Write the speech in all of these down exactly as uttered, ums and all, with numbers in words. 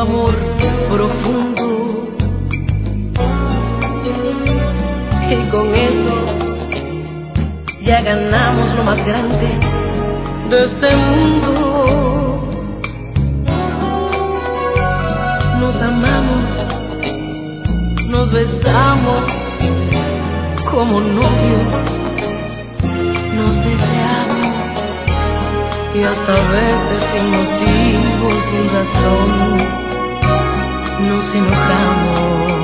amor profundo. Y con eso ya ganamos lo más grande de este mundo. Nos amamos, nos besamos como novios, nos deseamos y hasta a veces sin motivo, sin razón, nos enojamos.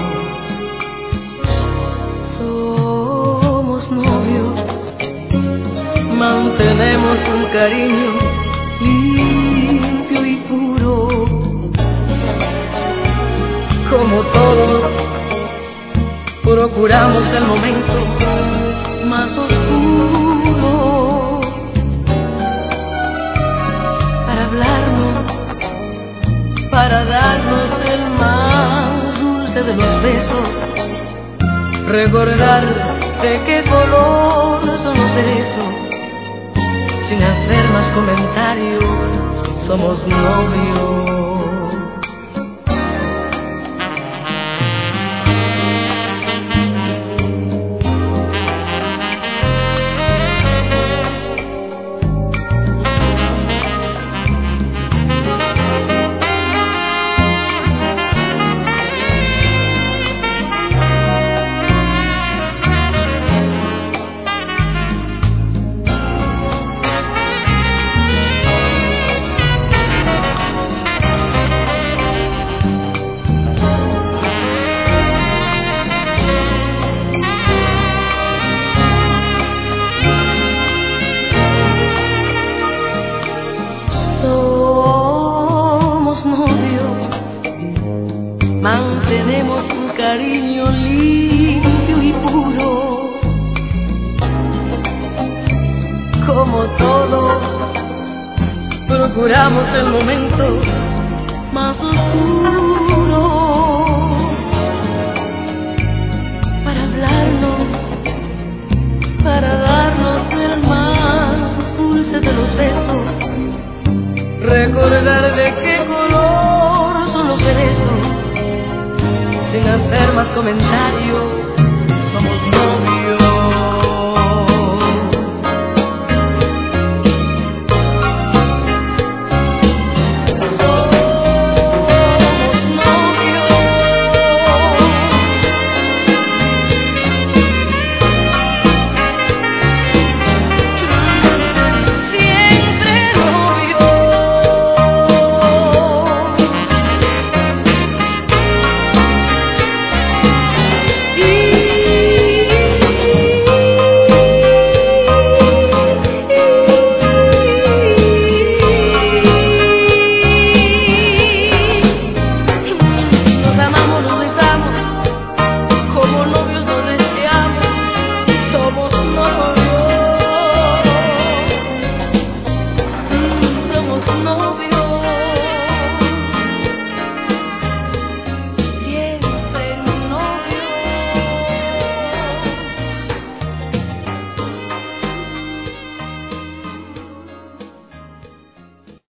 Somos novios, mantenemos un cariño limpio y puro. Como todos, procuramos el momento más oscuro para hablarnos, para darnos el más dulce de los besos, recordar de qué color son los cerezos, sin hacer más comentarios, somos novios. Mantenemos un cariño limpio y puro. Como todo, procuramos el momento más oscuro para hablarnos, para darnos el más dulce de los besos, recordar de qué color son los cerezos, sin hacer más comentarios,